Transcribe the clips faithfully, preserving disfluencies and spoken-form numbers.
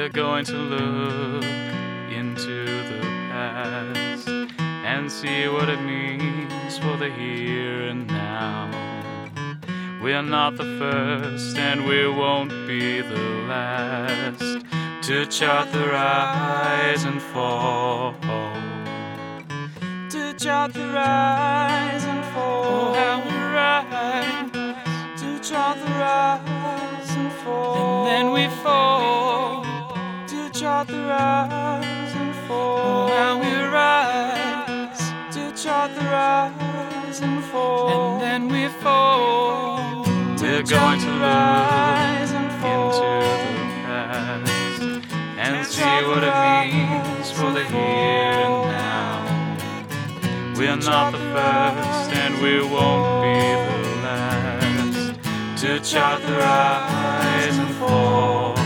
We're going to look into the past and see what it means for the here and now. We're not the first and we won't be the last to chart the rise and fall. To chart the rise and fall. Oh, how we rise. To chart the rise and fall. And then we fall. To chart the rise and fall. Oh, how we rise. To chart the rise and fall. And then we fall. We're going to rise and fall into the past and see what it means for the here and now. We're not the first and we won't be the last to chart the rise and fall.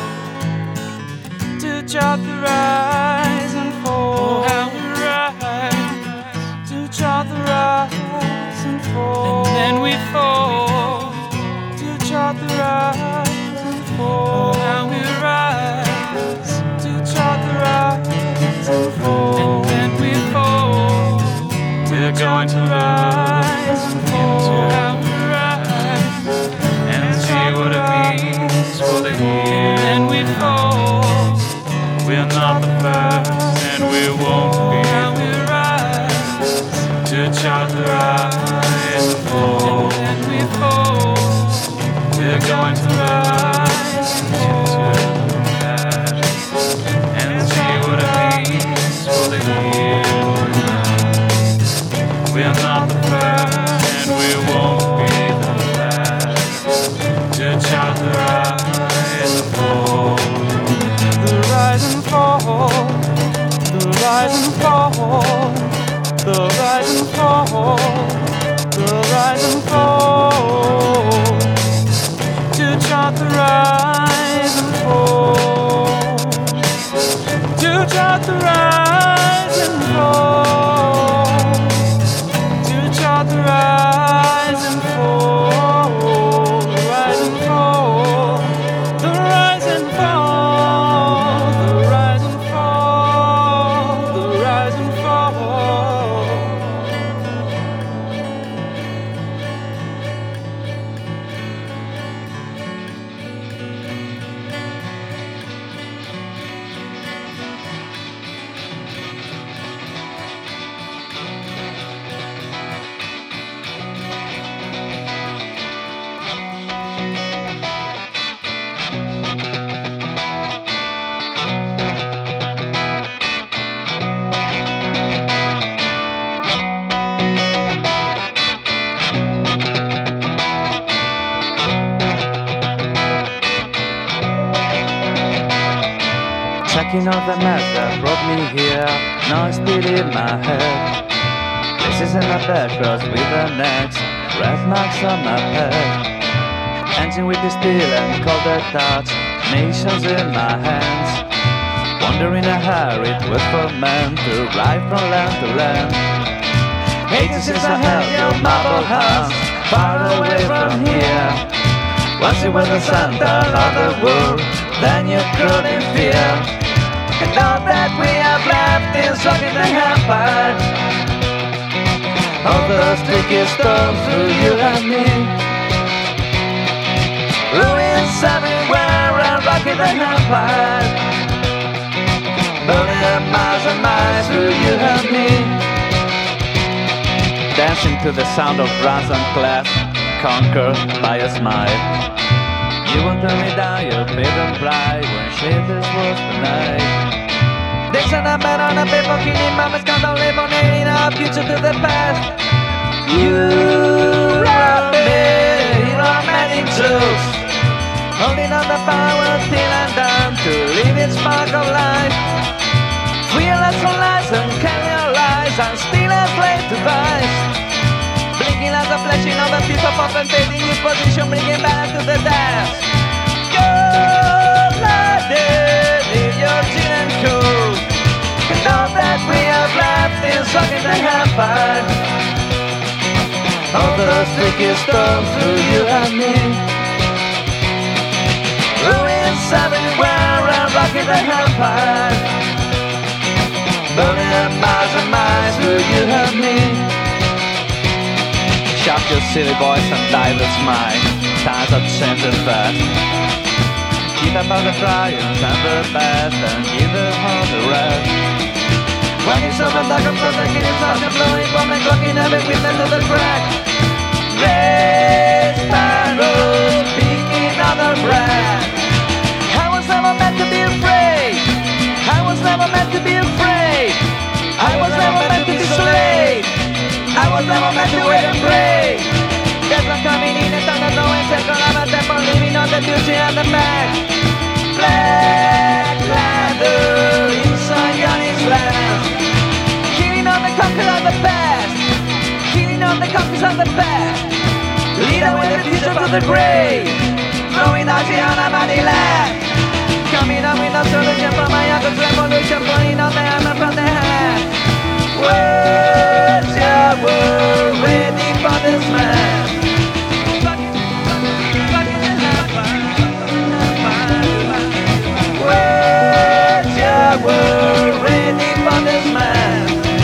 To chart the rise and fall. Oh, how we rise. To chart the rise and fall. And then we fall. To chart the rise and fall. Oh, how we rise. To chart the rise and fall. And then we fall. We're going to rise and fall. How we rise and see what it means for the here. And then we fall. We're not the first and we won't be the last to chart the rise and fall. And then we fall. We're going to rise into the past and see what it means for the here and now. We're not the first and we won't be the last to chart the rise and fall. The rise and fall, the rise and fall, the rise and fall, the rise and fall. To chart the rise and fall. To chart the rise and fall. To chart the rise and fall. The rise and fall. The rise and fall. The rise and fall. The rise and fall. Checking out the mess that brought me here. Now it's still in my head. Places in my bed crossed with the necks. Red marks on my peg. Engine with the steel and colder touch. Nations in my hands. Wondering how it was for men to ride from land to land. Eighty since I held your marble house far away from here. Once you were the center of the world, then you grew in fear. And all that we have left is rocking the empire. All those tricky storms through you and me. Ruins everywhere and rocking the empire. Burning miles and miles through you and me. Dancing to the sound of brass and clef, conquered by a smile. You won't turn me down, your favorite pride. When shit is worse than night. There's an number on a paper, killing mama's candle, eliminating our future to the past. You rob me, romantic truths. Holding on the power till I'm done to live its spark of life. Realize from lies and carry our lies, and still a slave to vice. Blinking as a flashing of a piece of open faith in your position, bringing back to the dance. Blood-blooded in your gin and coke. And all that we have left is rocking the empire. All those tricky storms through you and me. Ruins everywhere and rocking the empire. Burning up miles and miles, will you help me? Shock your silly voice and divers mind. Times are changing fast. Keep up all the triumphs and the best, and give them all the rest. When it's over, like a perfect in his heart, and blowing bomb and clocking every witness to the crack. Red sparrows picking on the breath. I was never meant to be afraid. I was never meant to be afraid. I was never meant to be slave. I was never meant to wait and pray. There's one coming in and thunder blowing, second of a temple, leaving on the beauty and the back. Black ladder inside Yanni's land. Killing all the conquerors of the past. Killing all the conquerors of the past. Lead away the future to the grave. Throwing out the unamadi land. Coming up with a solution from my youngest revolution, pulling on the hammer from the hand. Words, yeah, we're waiting for this man. Words, yeah, we're waiting for this man.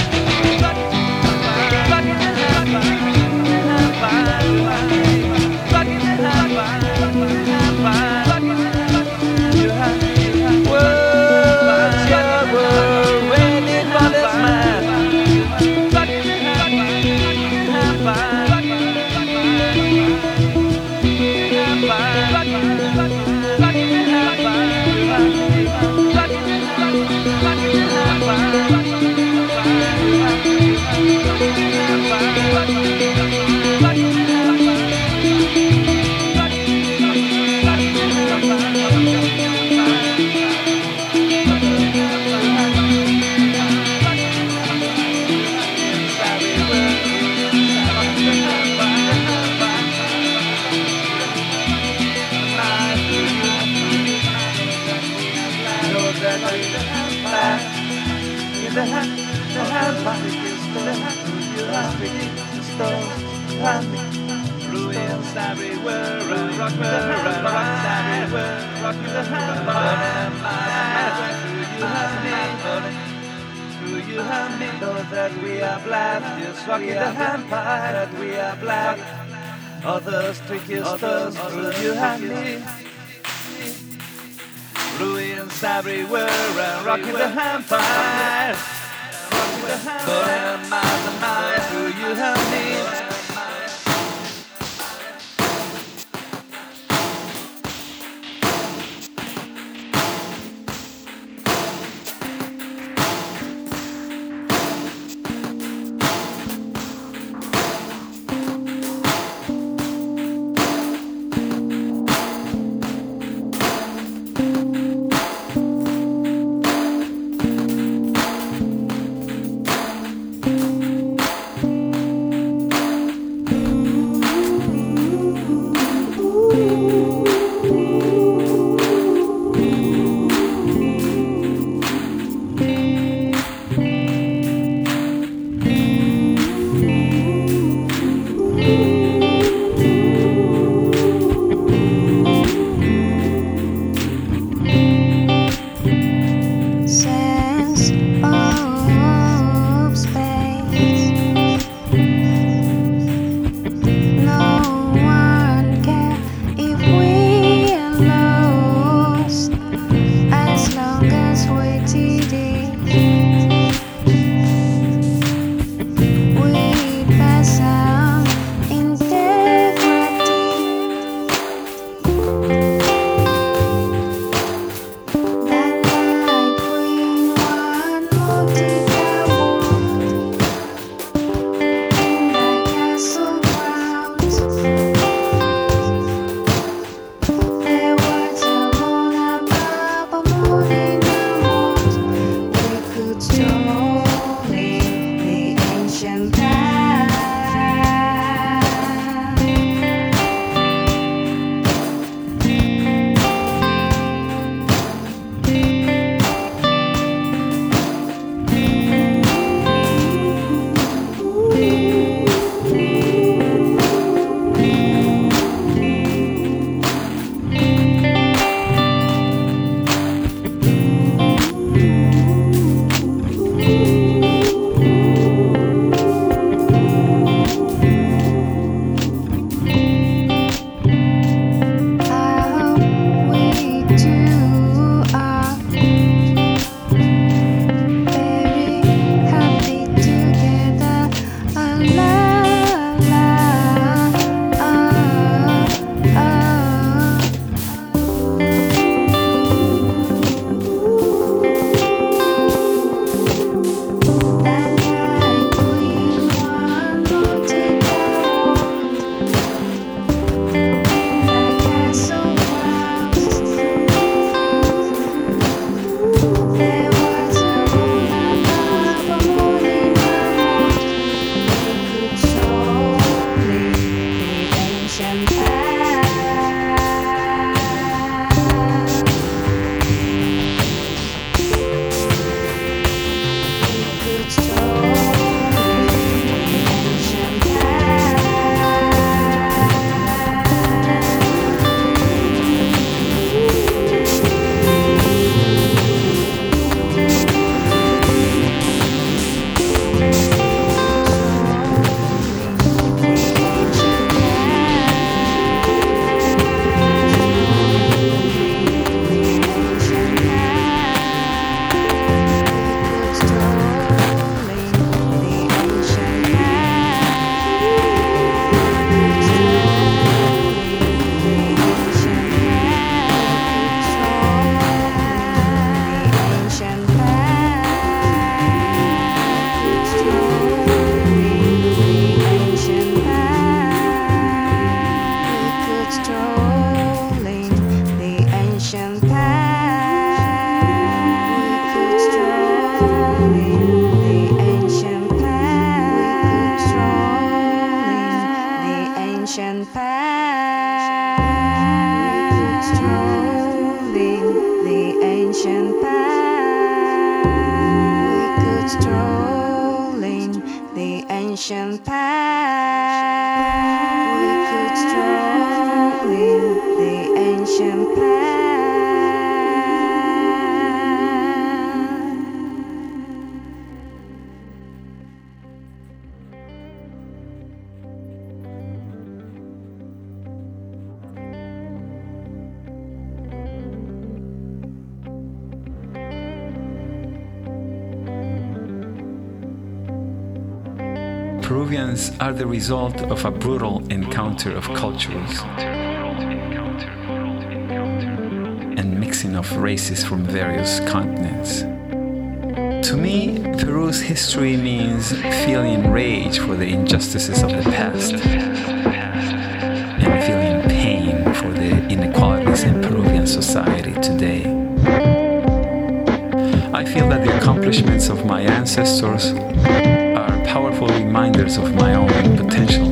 The hand, the hand, ruins everywhere, rock the hand, rocks everywhere, rock the hand, do you have me? Know that we are black, yes, rock the hand, that we are black. Others tricky stones, do you have me? Ruins everywhere and rocking the empire. But am I the night? Do you have me? ancient past. We could stroll in the ancient past. Peruvians are the result of a brutal encounter of cultures and mixing of races from various continents. To me, Peru's history means feeling rage for the injustices of the past and feeling pain for the inequalities in Peruvian society today. I feel that the accomplishments of my ancestors powerful reminders of my own potential.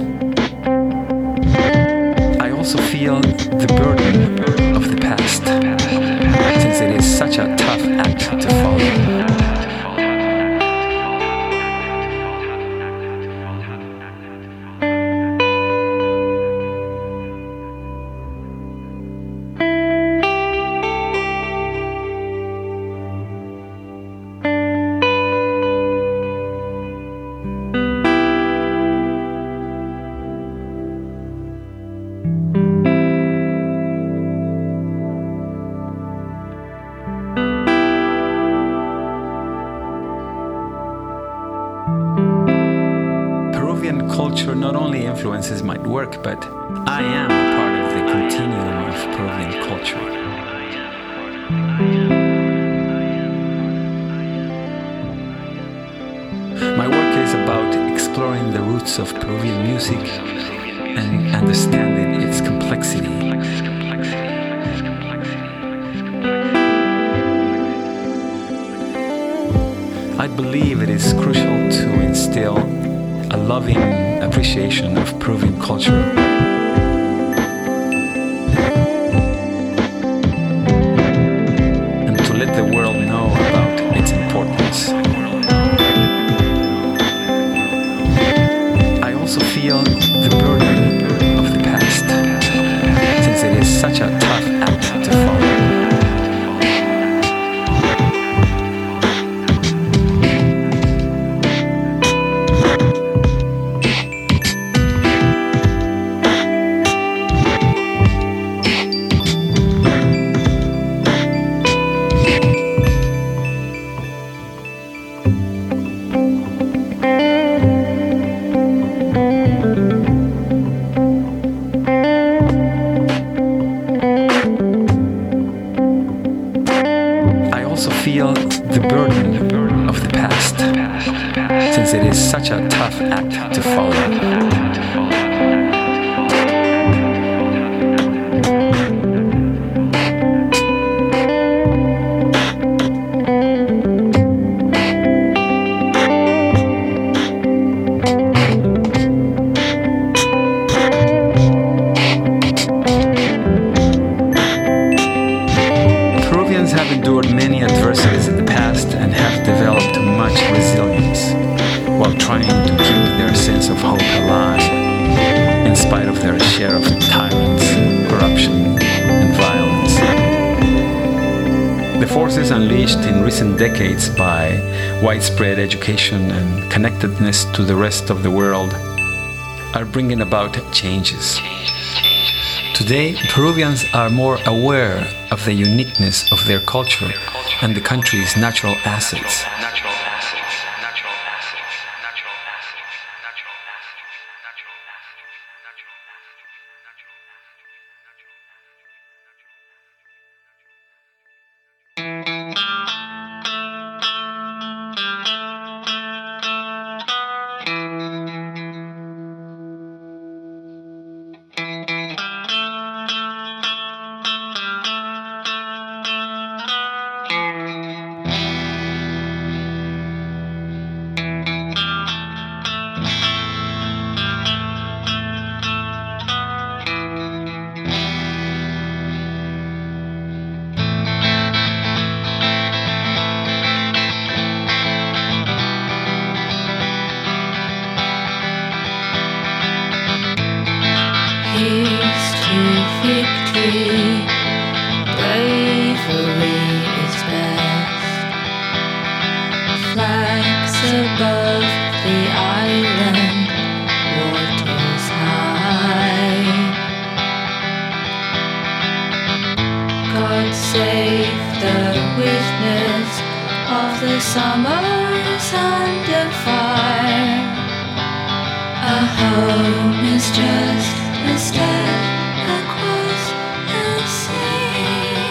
I also feel the burden of the past, since it is such a tough act to follow. Culture not only influences my work, but I am a part of the continuum of Peruvian culture. My work is about exploring the roots of Peruvian music and understanding its complexity. I believe it is crucial to instill a loving appreciation of Peruvian culture. And to let the world know about its importance. I also feel the burden of the past, since it is such a tough act to follow. Feel the burden of the past, since it is such a tough act to follow. Have endured many adversities in the past and have developed much resilience. their share of tyrants, corruption, and violence. The forces unleashed in recent decades by widespread education and connectedness to the rest of the world are bringing about changes. Today, Peruvians are more aware of the uniqueness of their culture and the country's natural assets. Here's to victory, bravery is best. Flags above the island, waters high. God save the witness of the summers under fire. A home is just a step across the sea.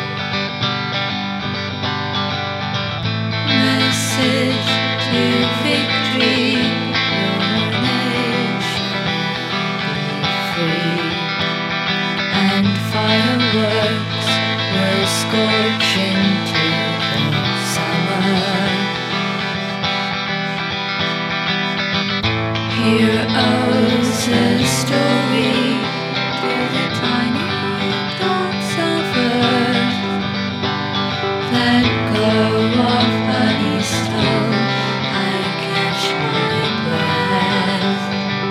Message to victory, your nation be free, and fireworks will scorch into the summer. Heroes a story to the tiny dots of earth that glow of honey stone. I catch my breath.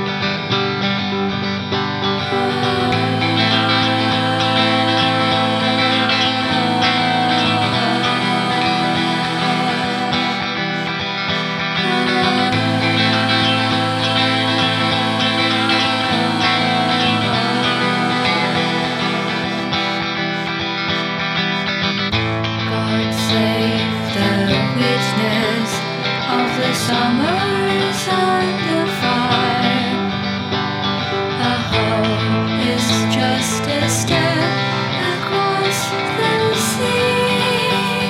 God save the witness of the summers under fire. A home is just a step across the sea.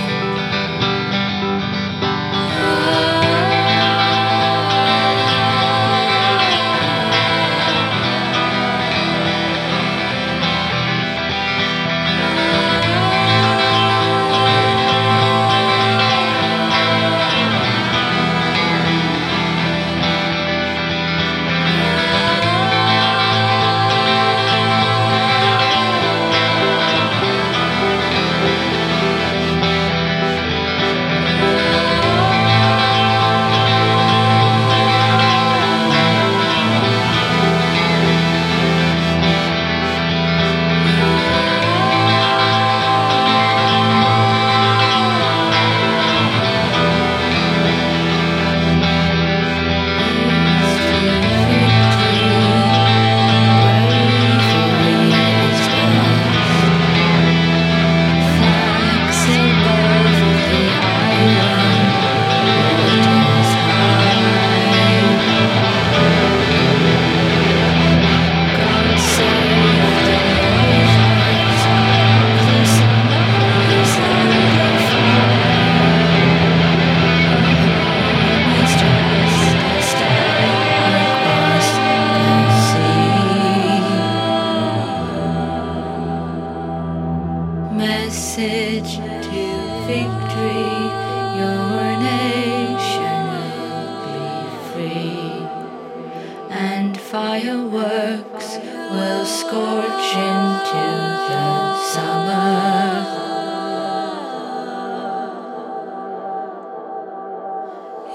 Message to victory, your nation will be free, and fireworks will scorch into the summer.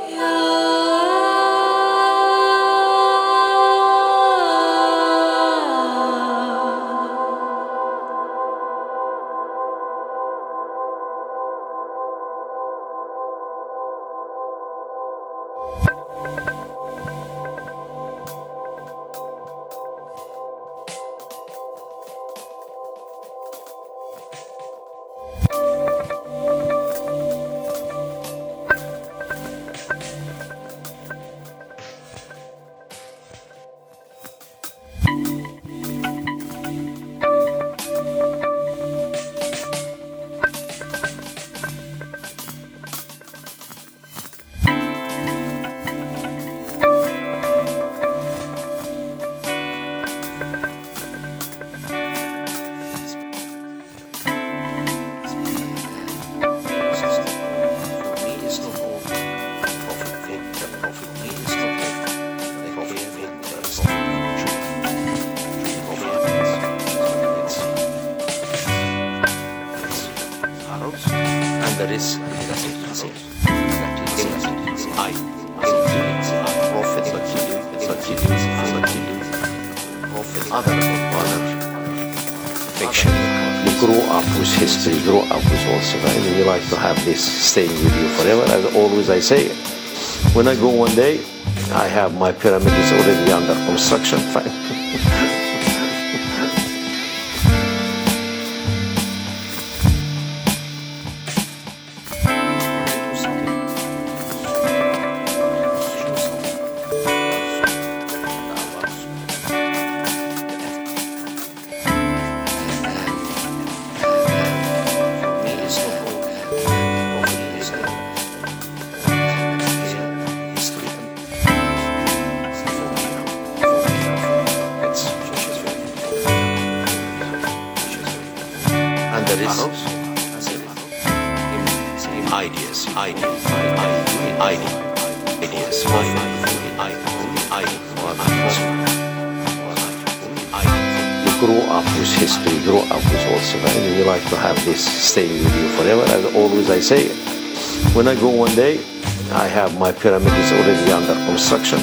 Yeah. grow up with history, grow up with also, right? And you like to have this staying with you forever. As always I say, when I go one day, I have my pyramid is already under construction. Ideas, ideas, ideas, ideas, You grow up with history, grow up with also, right? And you like to have this staying with you forever. As always I say, when I go one day, I have my pyramid is already under construction.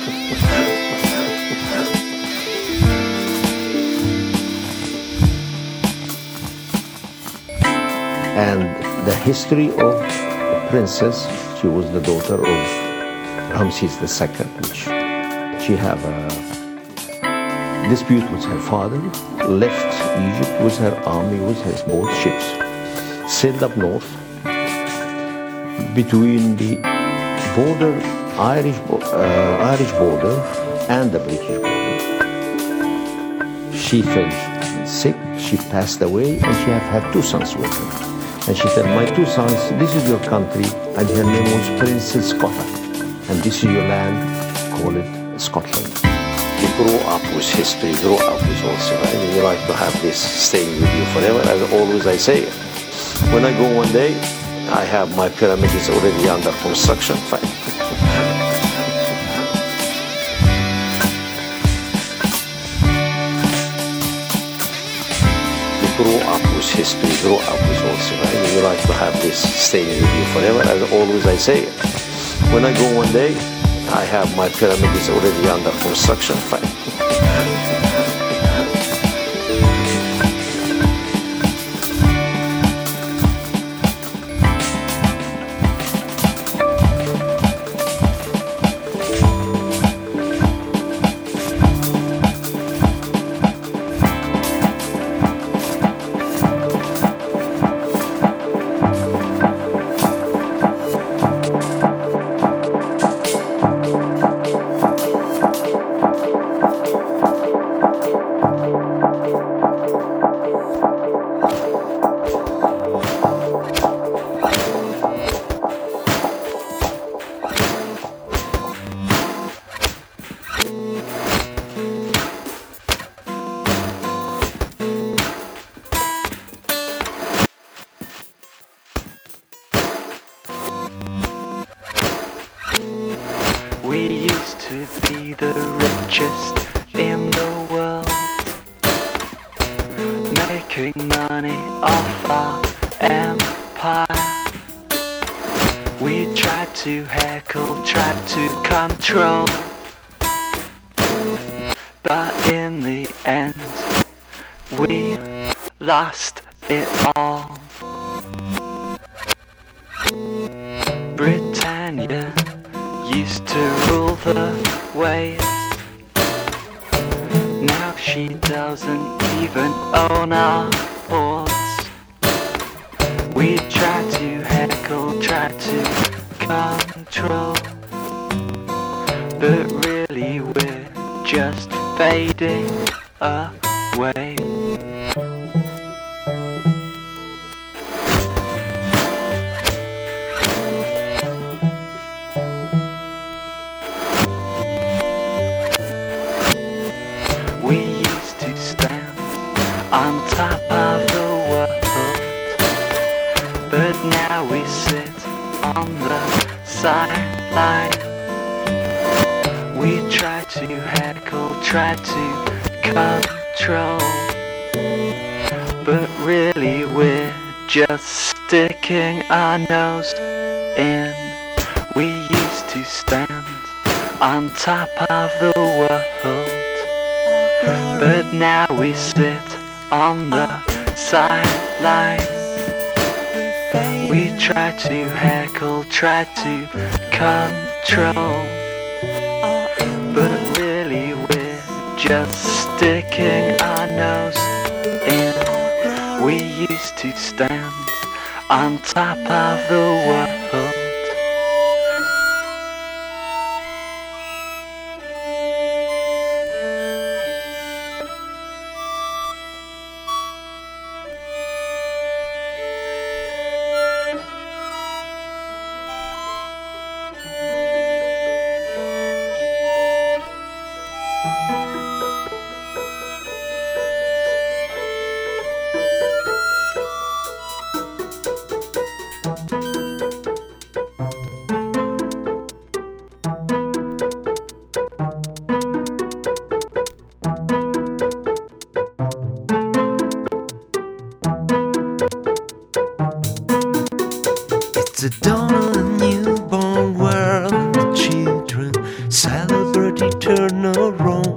And the history of the princess, she was the daughter of Ramses the Second, which she had a dispute with her father, left Egypt with her army, with her boat ships, sailed up north between the border, Irish, uh, Irish border and the British border. She fell sick, she passed away, and she had had two sons with her. And she said, my two sons, this is your country, and her name was Princess Scotland. And this is your land, call it Scotland. You grow up with history, grow up with also, right? And you like to have this staying with you forever. As always I say, when I go one day, I have my pyramid is already under construction. Grow up with history, grow up with also, right? And you like to have this staying with you forever. As always I say, when I go one day, I have my pyramid is already under construction. We used to be the richest in the world, making money off our empire. We tried to heckle, tried to control, but in the end we lost it all. Britannia used to rule the waves. Now she doesn't even own our ports. We try to heckle, try to control, but really we're just fading away. On top of the world, but now we sit on the sideline. We try to heckle, try to control, but really we're just sticking our nose in. We used to stand on top of the world, but now we sit on the sidelines. We try to heckle, try to control, but really we're just sticking our nose in. We used to stand on top of the world. It's the dawn of a newborn world. The children celebrate eternal Rome.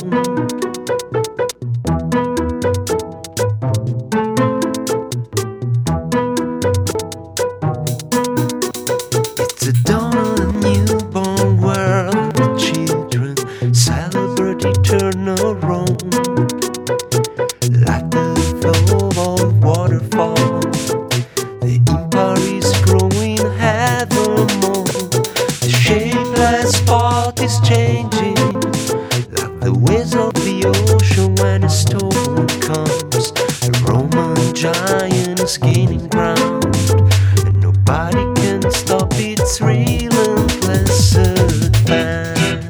It's the dawn of a newborn world. The children celebrate eternal Rome. Like the flow of a waterfall, the empire is growing evermore. The shapeless spot is changing, like the waves of the ocean when a storm comes. The Roman giant is gaining ground, and nobody can stop its relentless advance.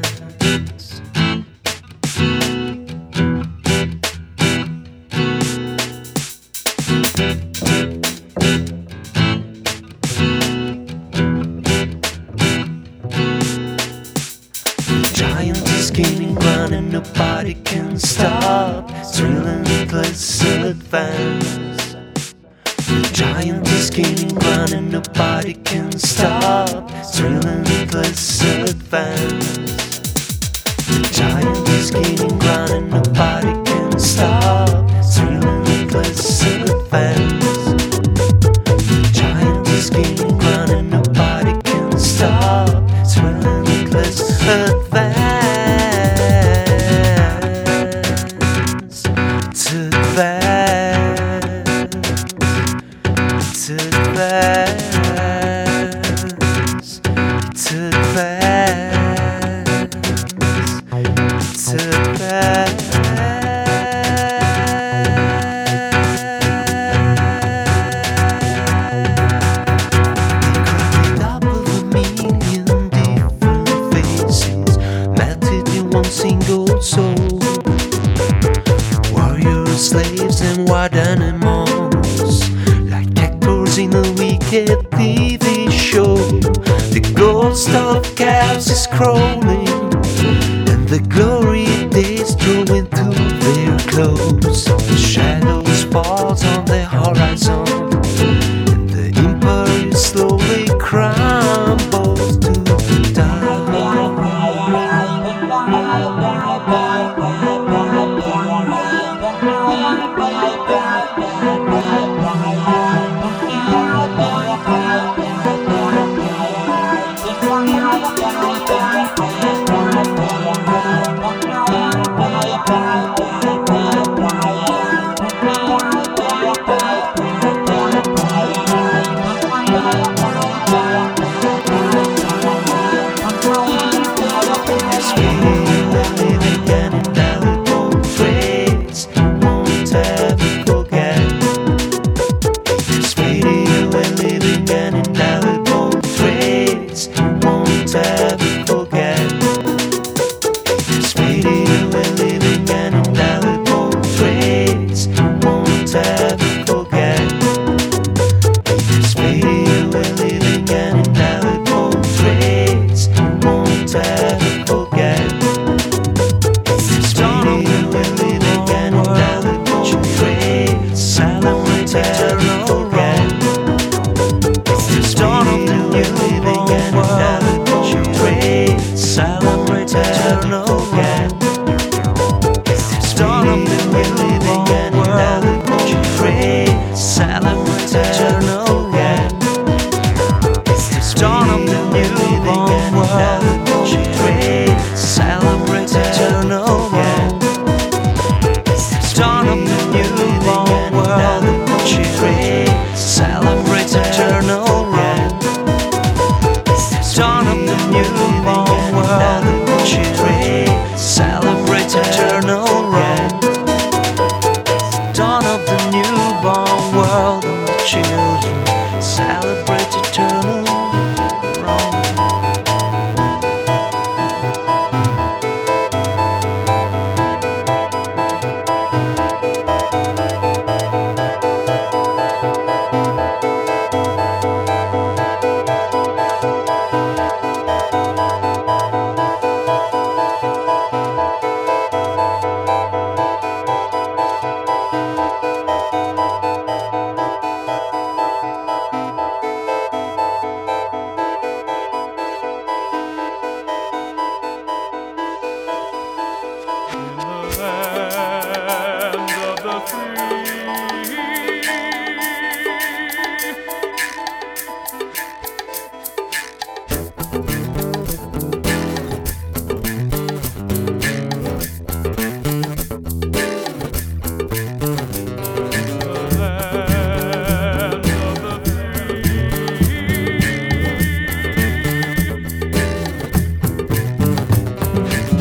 Giant is gaining ground and nobody can stop its relentless advance. The giant is gaining ground and nobody can stop its relentless advance. The giant is gaining ground and nobody can stop its relentless advance. The giant is gaining ground and nobody can stop its relentless advance. To advance, to advance, to advance, to advance. We created up of a million different faces,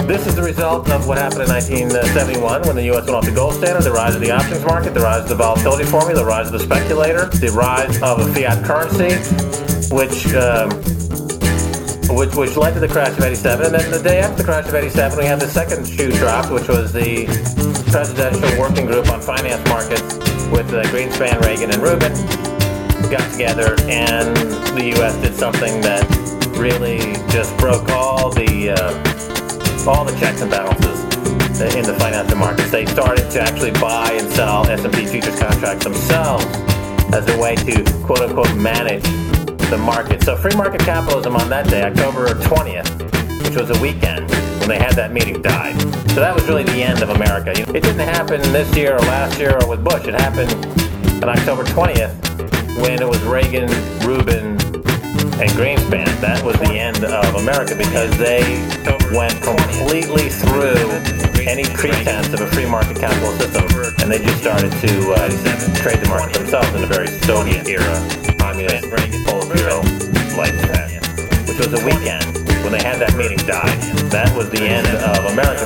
This is the result of what happened in nineteen seventy-one when the U S went off the gold standard, the rise of the options market, the rise of the volatility formula, the rise of the speculator, the rise of a fiat currency, which um, which which led to the crash of eighty-seven. And then the day after the crash of eighty-seven, we had the second shoe drop, which was the Presidential Working Group on Finance Markets with uh, Greenspan, Reagan, and Rubin got together, and the U S did something that really just broke all the uh, all the checks and balances in the financial markets. They started to actually buy and sell S and P futures contracts themselves as a way to quote-unquote manage the market. So free market capitalism on that day, October twentieth, which was a weekend when they had that meeting, died. So that was really the end of America. It didn't happen this year or last year or with Bush. It happened on October twentieth when it was Reagan, Rubin, and Greenspan. That was the end of America because they went completely through any pretense of a free market capital system, and they just started to uh, trade the market themselves in a very Soviet era, communist, Politburo like that, which was a weekend when they had that meeting, died. That was the end of America.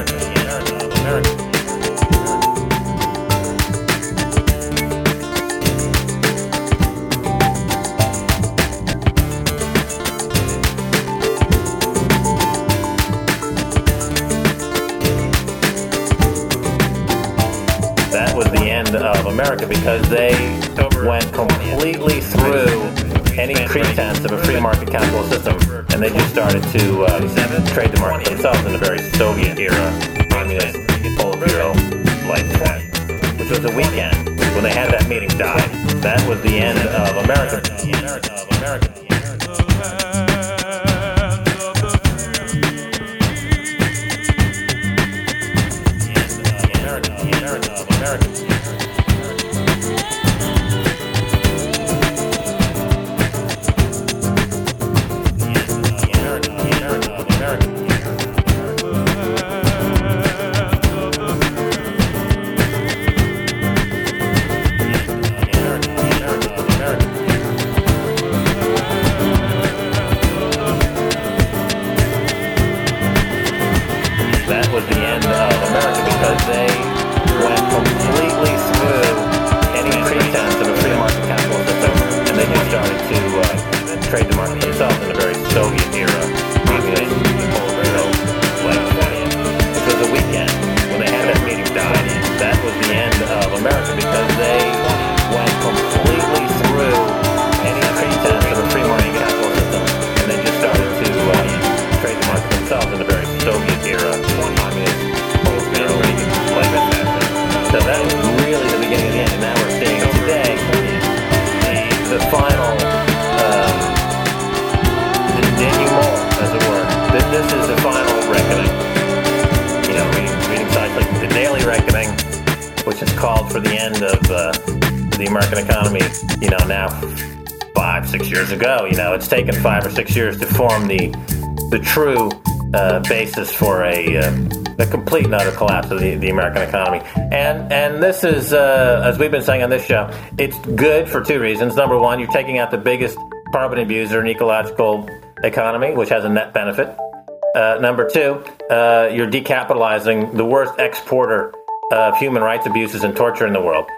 That was the end of America because they went completely through any pretense of a free market capital system, and they just started to uh, trade the market themselves in a very Soviet era, communist, Politburo like that, which was a weekend when they had that meeting, died. That was the end of America. America. It's taken five or six years to form the the true uh, basis for a uh, a complete and utter collapse of the, the American economy. And and this is, uh, as we've been saying on this show, it's good for two reasons. Number one, you're taking out the biggest carbon abuser in ecological economy, which has a net benefit. Uh, number two, uh, you're decapitalizing the worst exporter of human rights abuses and torture in the world.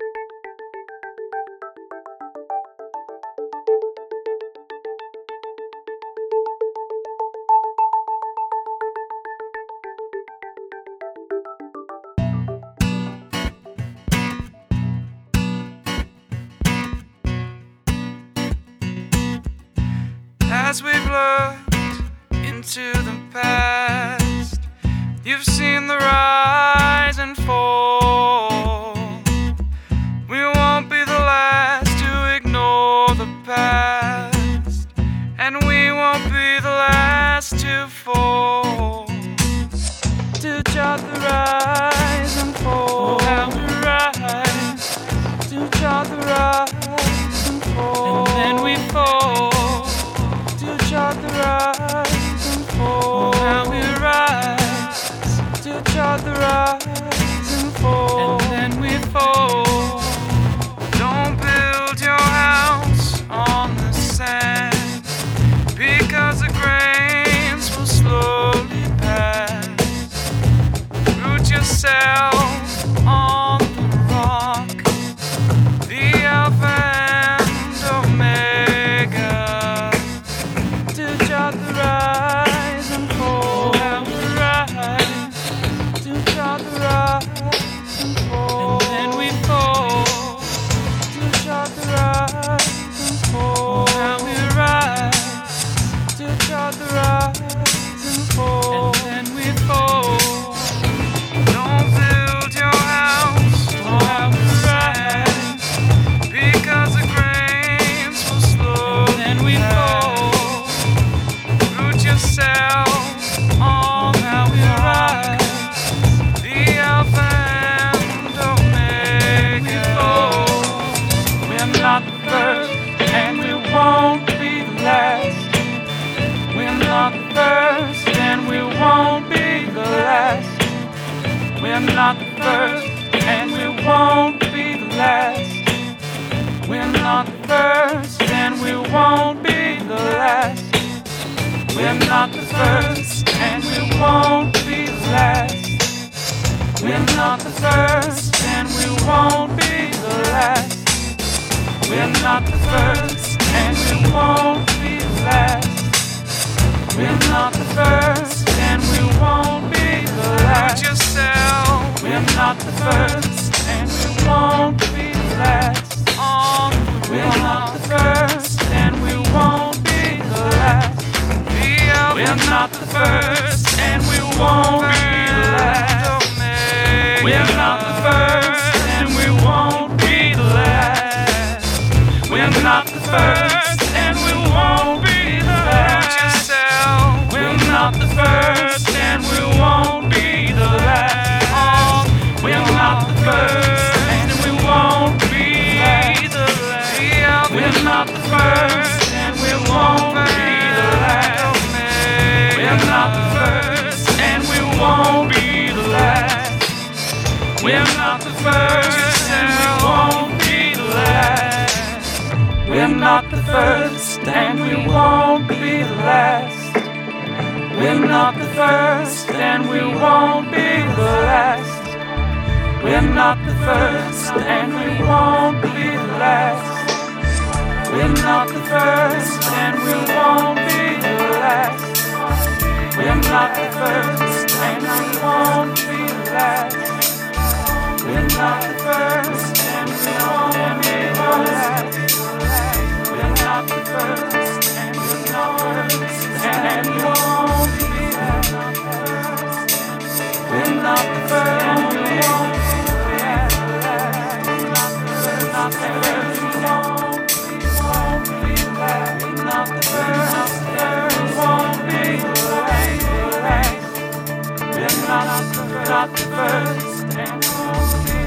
As we've looked into the past, you've seen the rise and fall. We won't be the last to ignore the past, and we won't be the last to fall. To chart the rise and fall, how we rise. To chart the rise and fall, and then we fall. Chart the rise and fall, how we rise. To chart the rise and fall, and then we fall. Don't build your house on the sand, because the grains will slowly pass. won't be the last. We're not the first, and we won't be the last. We're not the first, and we won't be the last. We're not the first, and we won't be the last. We're not the first, and we won't be the last. We're not the first, and we won't be the last. We're not the first, and we won't be the last. Do it yourself. We're not the first, and we won't be the last. Oh, we're not the first, and we won't be the last. We're not the first, and we won't be the last. We're not the first, and we won't be the last. We're not the first, and we won't be the last. We're not the first, and we won't be the last. We're not the first, and we won't be the last. We're not the first, and we won't be the last. We're not the first, and we won't be the last. We're not the first, and we won't be the last. We're not the first, and we won't be the last. We're not the first, and we won't be the last. We're not the first, and we won't be the last. We're not the first, and we won't be the last. We're not the first, and we won't be the last. We're not the first, and we won't be the last. We're not the first, and we won't be the last. And we won't be the last. We're not the first, and we won't be the last. We're not the first, we won't be the last. We're not the first, and we won't be the last. We're not the first, and we won't be the last.